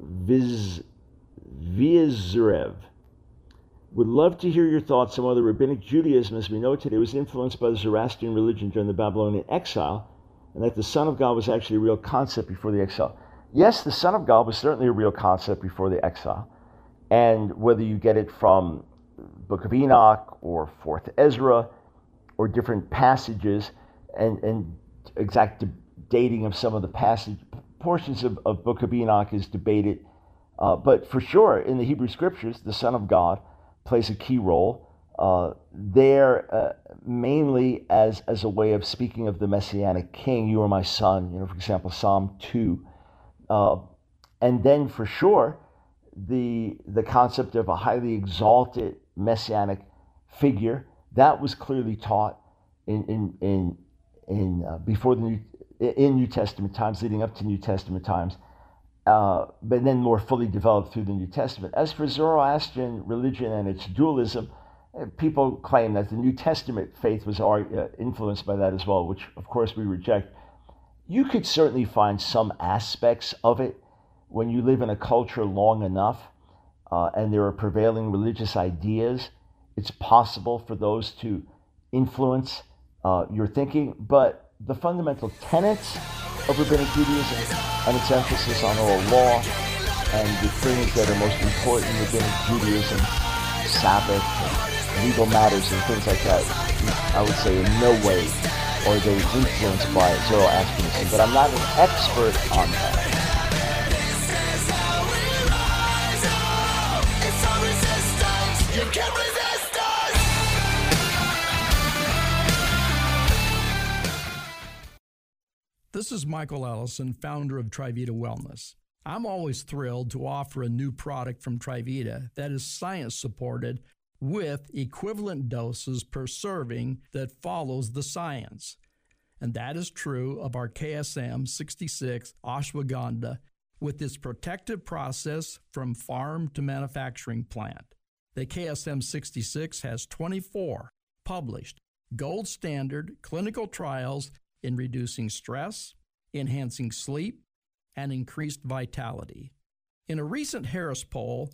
Vizrev would love to hear your thoughts on whether Rabbinic Judaism, as we know today, was influenced by the Zoroastrian religion during the Babylonian exile, and that the Son of God was actually a real concept before the exile. Yes, the Son of God was certainly a real concept before the exile. And whether you get it from Book of Enoch or 4th Ezra or different passages and exact dating of some of the portions of Book of Enoch is debated. But for sure, in the Hebrew Scriptures, the Son of God plays a key role there, mainly as a way of speaking of the Messianic King. You are my son, for example, Psalm 2. And then for sure, the concept of a highly exalted Messianic figure, that was clearly taught in New Testament times, leading up to New Testament times. But then more fully developed through the New Testament. As for Zoroastrian religion and its dualism, people claim that the New Testament faith was influenced by that as well, which of course we reject. You could certainly find some aspects of it when you live in a culture long enough and there are prevailing religious ideas. It's possible for those to influence your thinking, but the fundamental tenets of Rabbinic Judaism and its emphasis on oral law and the things that are most important in Rabbinic Judaism, Sabbath, and legal matters and things like that, I would say in no way are they influenced by Zoroastrianism, but I'm not an expert on that. This is Michael Ellison, founder of Trivita Wellness. I'm always thrilled to offer a new product from Trivita that is science-supported with equivalent doses per serving that follows the science. And that is true of our KSM 66 ashwagandha with its protective process from farm to manufacturing plant. The KSM 66 has 24 published gold standard clinical trials in reducing stress, enhancing sleep, and increased vitality. In a recent Harris poll,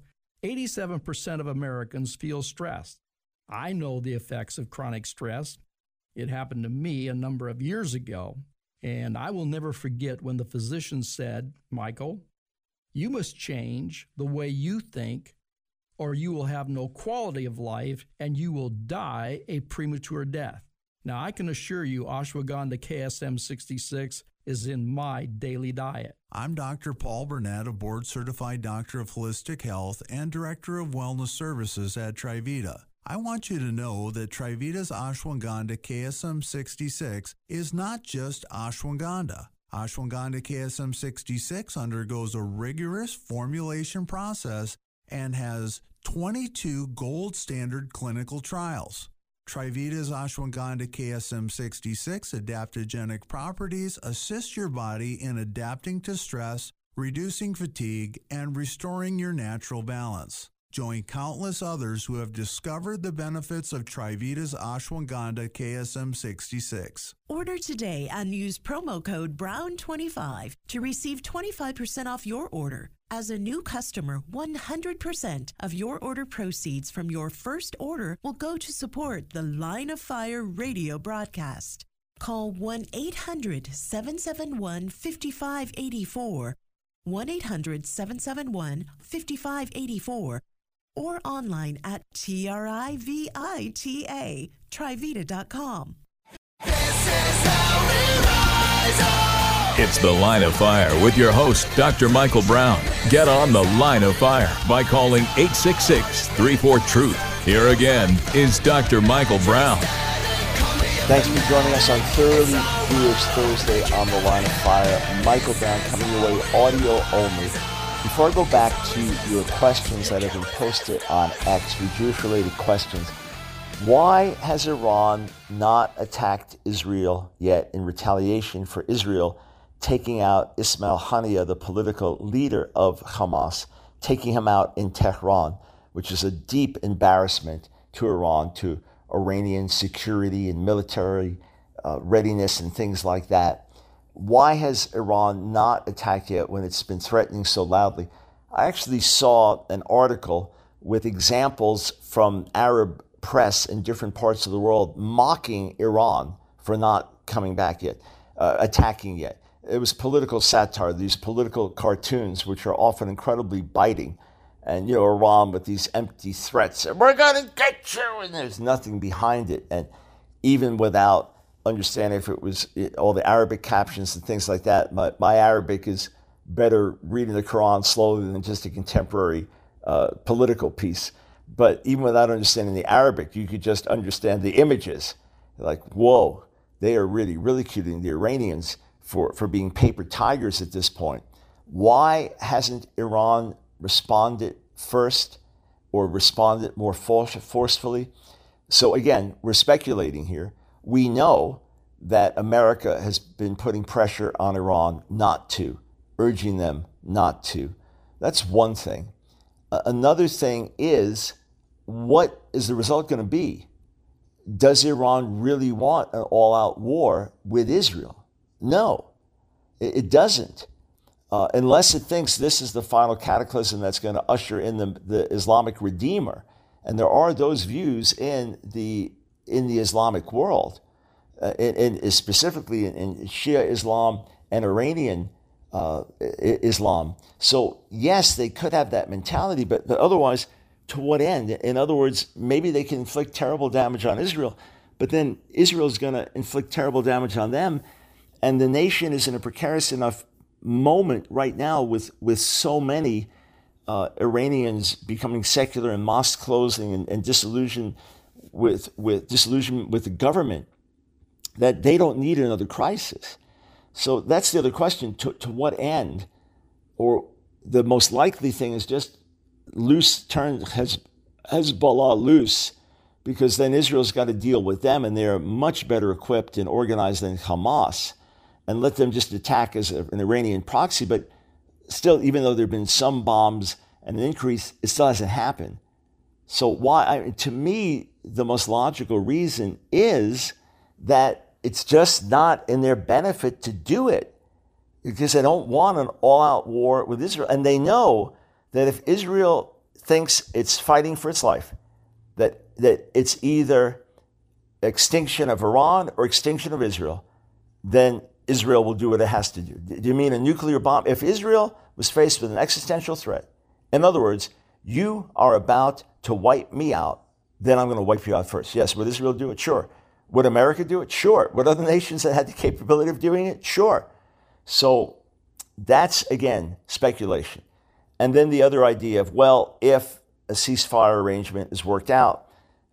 87% of Americans feel stressed. I know the effects of chronic stress. It happened to me a number of years ago, and I will never forget when the physician said, "Michael, you must change the way you think, or you will have no quality of life and you will die a premature death." Now, I can assure you ashwagandha KSM 66 is in my daily diet. I'm Dr. Paul Burnett, a board-certified doctor of holistic health and director of wellness services at Trivita. I want you to know that Trivita's ashwagandha KSM 66 is not just ashwagandha. Ashwagandha KSM 66 undergoes a rigorous formulation process and has 22 gold standard clinical trials. Trivita's ashwagandha KSM 66 adaptogenic properties assist your body in adapting to stress, reducing fatigue, and restoring your natural balance. Join countless others who have discovered the benefits of Trivita's ashwagandha KSM 66. Order today and use promo code BROWN25 to receive 25% off your order. As a new customer, 100% of your order proceeds from your first order will go to support the Line of Fire radio broadcast. Call 1-800-771-5584, 1-800-771-5584, or online at Trivita.com. It's The Line of Fire with your host, Dr. Michael Brown. Get on The Line of Fire by calling 866-34-TRUTH. Here again is Dr. Michael Brown. Thanks for joining us on Thoroughly Jewish Thursday on The Line of Fire. Michael Brown coming your way audio only. Before I go back to your questions that have been posted on X, your Jewish-related questions, why has Iran not attacked Israel yet in retaliation for Israel taking out Ismail Haniyeh, the political leader of Hamas, taking him out in Tehran, which is a deep embarrassment to Iran, to Iranian security and military readiness and things like that? Why has Iran not attacked yet when it's been threatening so loudly? I actually saw an article with examples from Arab press in different parts of the world mocking Iran for not coming back yet, attacking yet. It was political satire, these political cartoons, which are often incredibly biting. And, Iran with these empty threats, we're going to get you, and there's nothing behind it. And even without understanding if it was all the Arabic captions and things like that, my Arabic is better reading the Quran slowly than just a contemporary political piece. But even without understanding the Arabic, you could just understand the images. Like, whoa, they are really ridiculing the Iranians for being paper tigers at this point. Why hasn't Iran responded first or responded more forcefully? So again, we're speculating here. We know that America has been putting pressure on Iran not to, urging them not to. That's one thing. Another thing is, what is the result going to be? Does Iran really want an all-out war with Israel? No, it doesn't. Unless it thinks this is the final cataclysm that's going to usher in the Islamic Redeemer. And there are those views in the Islamic world, and specifically in Shia Islam and Iranian Islam. So yes, they could have that mentality, but otherwise, to what end? In other words, maybe they can inflict terrible damage on Israel, but then Israel is going to inflict terrible damage on them, and the nation is in a precarious enough moment right now with so many Iranians becoming secular and mosques closing and disillusion with the government, that they don't need another crisis. So that's the other question. To what end? Or the most likely thing is just turn Hezbollah loose, because then Israel's got to deal with them, and they're much better equipped and organized than Hamas, and let them just attack as an Iranian proxy. But still, even though there have been some bombs and an increase, it still hasn't happened. So why? To me, the most logical reason is that it's just not in their benefit to do it, because they don't want an all-out war with Israel. And they know that if Israel thinks it's fighting for its life, that it's either extinction of Iran or extinction of Israel, then Israel will do what it has to do. Do you mean a nuclear bomb? If Israel was faced with an existential threat, in other words, you are about to wipe me out, then I'm going to wipe you out first. Yes, would Israel do it? Sure. Would America do it? Sure. Would other nations that had the capability of doing it? Sure. So that's, again, speculation. And then the other idea of, well, if a ceasefire arrangement is worked out,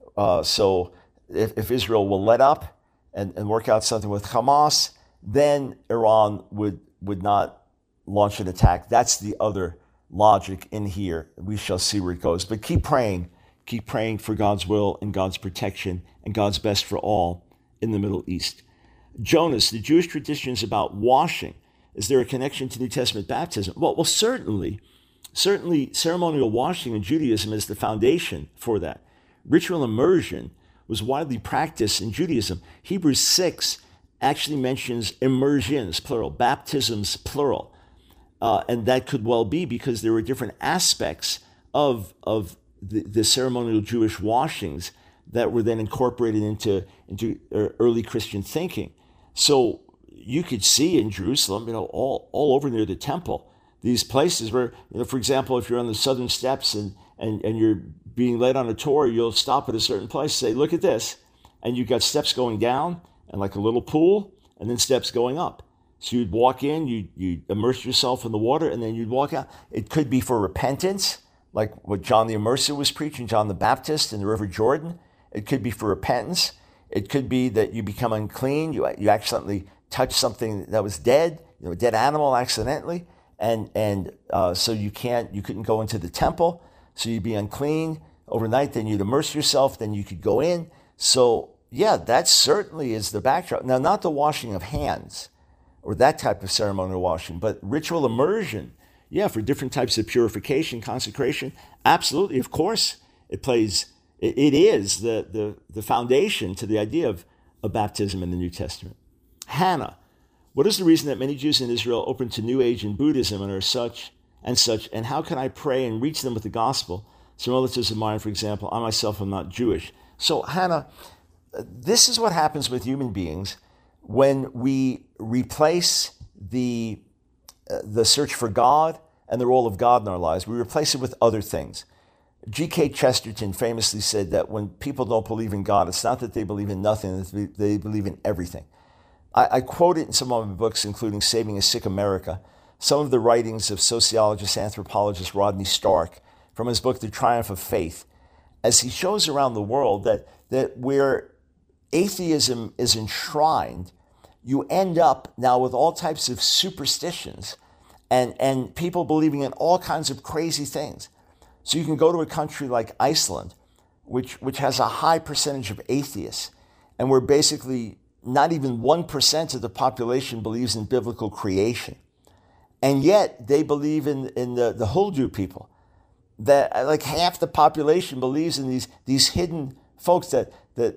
so if Israel will let up and work out something with Hamas, then Iran would not launch an attack. That's the other logic in here. We shall see where it goes. But keep praying for God's will and God's protection and God's best for all in the Middle East. Jonas, the Jewish traditions about washing, is there a connection to New Testament baptism? Well, certainly ceremonial washing in Judaism is the foundation for that. Ritual immersion was widely practiced in Judaism. Hebrews 6 actually mentions immersions, plural, baptisms, plural. And that could well be because there were different aspects of the ceremonial Jewish washings that were then incorporated into early Christian thinking. So you could see in Jerusalem, all over near the temple, these places where, for example, if you're on the southern steps and you're being led on a tour, you'll stop at a certain place, say, look at this. And you've got steps going down and like a little pool, and then steps going up. So you'd walk in, you'd immerse yourself in the water, and then you'd walk out. It could be for repentance, like what John the Immerser was preaching, John the Baptist in the River Jordan. It could be for repentance. It could be that you become unclean. You accidentally touch something that was dead, a dead animal accidentally. So you couldn't go into the temple, so you'd be unclean overnight, then you'd immerse yourself, then you could go in. So yeah, that certainly is the backdrop. Now, not the washing of hands or that type of ceremonial washing, but ritual immersion, yeah, for different types of purification, consecration, absolutely, of course, it is the foundation to the idea of baptism in the New Testament. Hannah, what is the reason that many Jews in Israel open to New Age and Buddhism and are such, and how can I pray and reach them with the gospel? Some relatives of mine, for example, I myself am not Jewish. So Hannah, this is what happens with human beings when we replace the search for God and the role of God in our lives. We replace it with other things. G.K. Chesterton famously said that when people don't believe in God, it's not that they believe in nothing, they believe in everything. I quote it in some of my books, including Saving a Sick America, some of the writings of sociologist, anthropologist Rodney Stark from his book, The Triumph of Faith, as he shows around the world that where atheism is enshrined, you end up now with all types of superstitions and people believing in all kinds of crazy things. So you can go to a country like Iceland, which has a high percentage of atheists, and where basically not even 1% of the population believes in biblical creation. And yet they believe in the Hindu people. That like half the population believes in these hidden folks that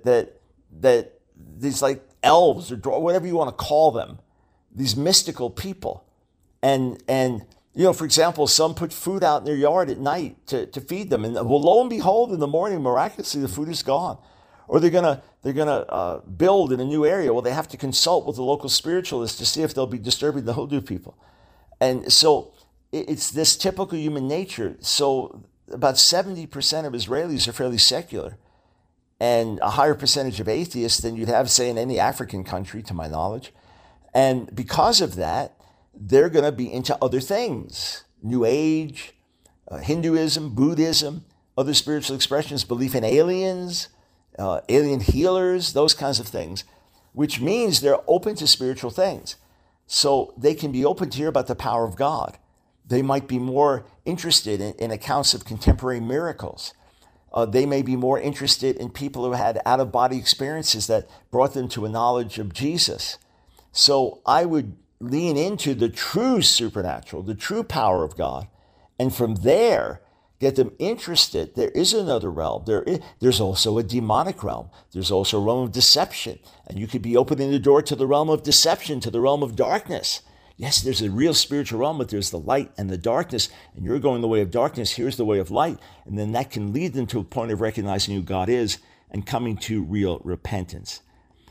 these like elves or whatever you want to call them, these mystical people. And for example, some put food out in their yard at night to feed them, and well, lo and behold, in the morning, miraculously, the food is gone. Or they're gonna build in a new area. Well, they have to consult with the local spiritualist to see if they'll be disturbing the Hindu people. And so it's this typical human nature. So about 70% of Israelis are fairly secular, and a higher percentage of atheists than you'd have, say, in any African country, to my knowledge. And because of that, they're going to be into other things: New Age, Hinduism, Buddhism, other spiritual expressions, belief in aliens, alien healers, those kinds of things, which means they're open to spiritual things. So they can be open to hear about the power of God. They might be more interested in accounts of contemporary miracles. They may be more interested in people who had out-of-body experiences that brought them to a knowledge of Jesus. So I would lean into the true supernatural, the true power of God, and from there, get them interested. There is another realm. There's also a demonic realm. There's also a realm of deception. And you could be opening the door to the realm of deception, to the realm of darkness. Yes, there's a real spiritual realm, but there's the light and the darkness, and you're going the way of darkness. Here's the way of light. And then that can lead them to a point of recognizing who God is and coming to real repentance.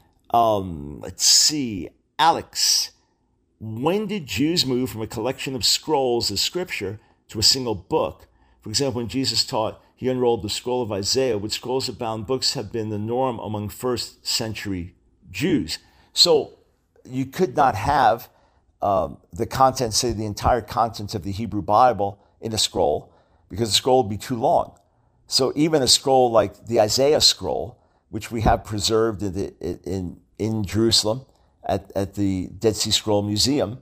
Let's see. Alex, when did Jews move from a collection of scrolls of scripture to a single book? For example, when Jesus taught, he unrolled the scroll of Isaiah, which scrolls of bound books have been the norm among first century Jews. So you could not have the content, say the entire contents of the Hebrew Bible in a scroll, because the scroll would be too long. So even a scroll like the Isaiah scroll, which we have preserved in Jerusalem at the Dead Sea Scroll Museum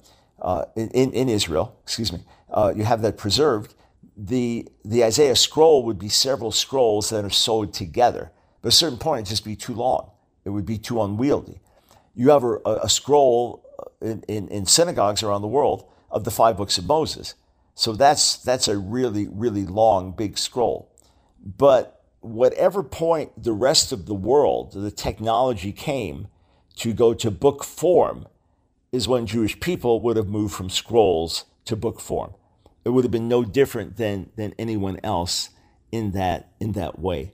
in Israel, you have that preserved. The Isaiah scroll would be several scrolls that are sewed together. But at a certain point, it'd just be too long. It would be too unwieldy. You have a scroll in synagogues around the world of the 5 books of Moses. So that's a really, really long, big scroll. But whatever point the rest of the world, the technology came to go to book form, is when Jewish people would have moved from scrolls to book form. It would have been no different than anyone else in that way.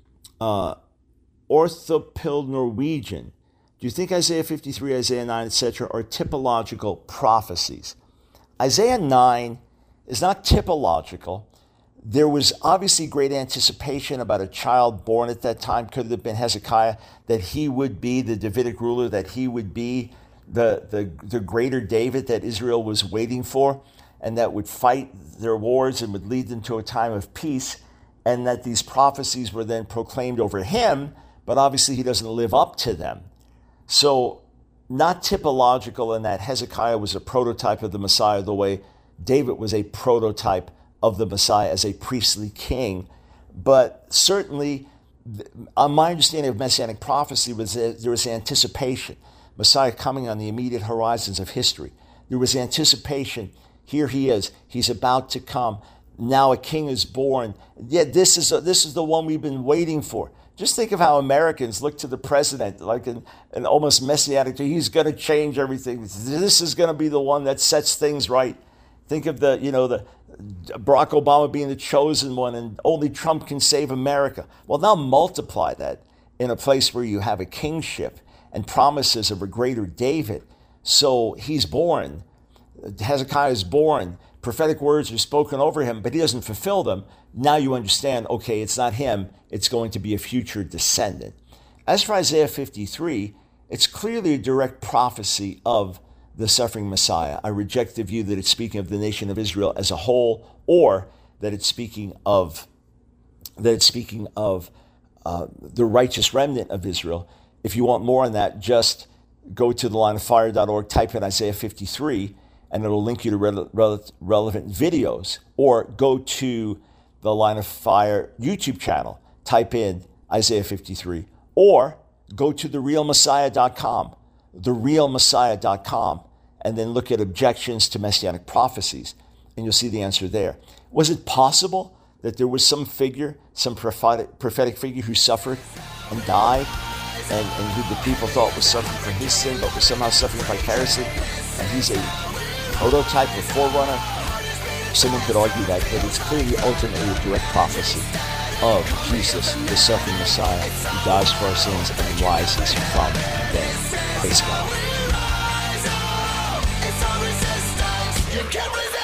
Orthopil Norwegian. Do you think Isaiah 53, Isaiah 9, etc. are typological prophecies? Isaiah 9 is not typological. There was obviously great anticipation about a child born at that time. Could it have been Hezekiah, that he would be the Davidic ruler, that he would be the greater David that Israel was waiting for, and that would fight their wars and would lead them to a time of peace, and that these prophecies were then proclaimed over him, but obviously he doesn't live up to them. So not typological in that Hezekiah was a prototype of the Messiah the way David was a prototype of the Messiah as a priestly king. But certainly, my understanding of Messianic prophecy was that there was anticipation. Messiah coming on the immediate horizons of history. There was anticipation. Here he is. He's about to come. Now a king is born. Yeah, this is the one we've been waiting for. Just think of how Americans look to the president like an almost messianic. He's going to change everything. This is going to be the one that sets things right. Think of the Barack Obama being the chosen one, and only Trump can save America. Well, now multiply that in a place where you have a kingship and promises of a greater David. So he's born. Hezekiah is born. Prophetic words are spoken over him, but he doesn't fulfill them. Now you understand, okay, it's not him. It's going to be a future descendant. As for Isaiah 53, it's clearly a direct prophecy of the suffering Messiah. I reject the view that it's speaking of the nation of Israel as a whole, or that it's speaking of the righteous remnant of Israel. If you want more on that, just go to thelineoffire.org, type in Isaiah 53, and it'll link you to relevant videos. Or go to the Line of Fire YouTube channel, type in Isaiah 53, or go to therealmessiah.com, therealmessiah.com, and then look at objections to messianic prophecies, and you'll see the answer there. Was it possible that there was some figure, some prophetic figure who suffered and died, and who the people thought was suffering for his sin, but was somehow suffering vicariously, and he's a prototype or forerunner? Someone could argue that, but it's clearly ultimately a direct prophecy of Jesus, the suffering Messiah, who dies for our sins and rises from the dead. Praise God.